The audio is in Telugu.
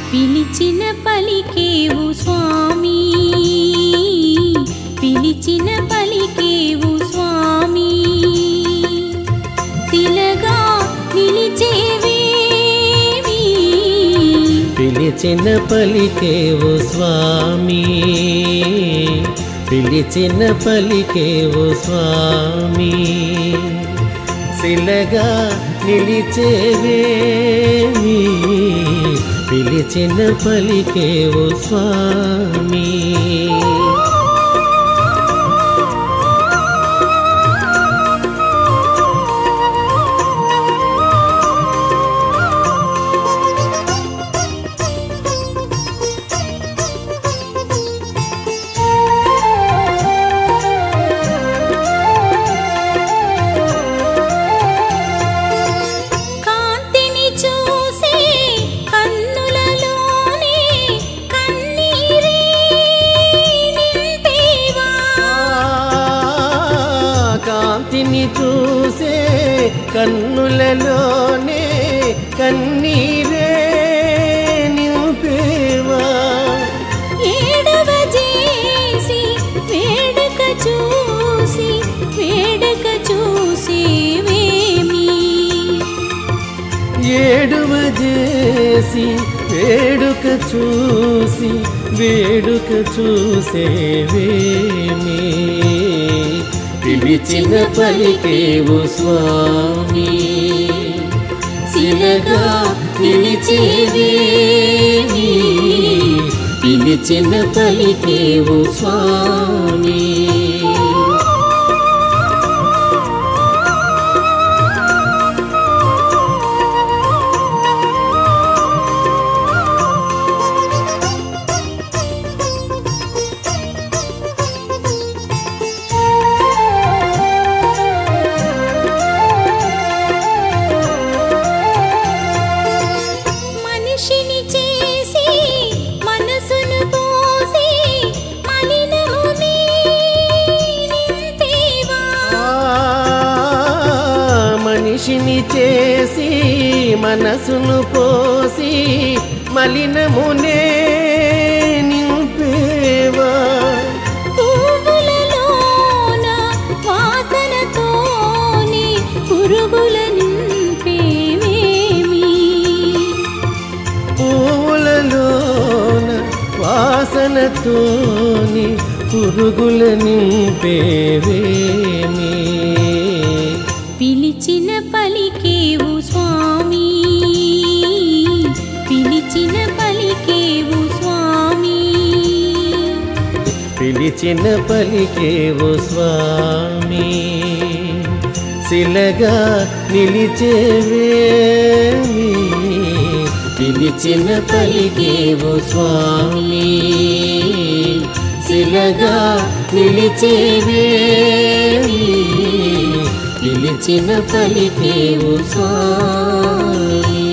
పిలిచిన పలికేవు స్వామి, పిలిచిన పలికేవు స్వామి, శిలగా నిలిచేవేమి. పిలిచిన పలికేవు స్వామి, పిలిచిన పలికేవు స్వామి, శిలగా నిలిచేవేమి. పిలిచిన పలికేవు స్వామి. కాంతిని చూసే కన్నులలోనే కన్నీరే నింపేవా. ఏడవ చేసి వేడుక చూసి వేడుక చూసేవేమి. ఏడువ చేసి వేడుక చూసి వేడుక చూసేవేమి. పిలిచిన పలికేవు స్వామి, శిలగా నిలిచేవేమి. పిలిచిన పలికేవు స్వామి. మనిషిని చేసి మనసును పోసి మలినమునే నింపేవా. మనిషిని చేసి మనసును పోసి మలినమునే నింపేవా. పువ్వులలోన వాసనతోని పురుగుల నింపేవేమి. పువ్వులలోన వాసనతోని పురుగుల నింపేవేమి. పిలిచిన పలికేవు స్వామి, పిలిచిన పలికేవు స్వామి, పిలిచిన పలికేవు స్వామి, శిలగా నిలిచేవేమి. పిలిచిన పలికేవు స్వామి, శిలగా నిలిచేవేమి. పిలిచిన పలికేవు స్వామి.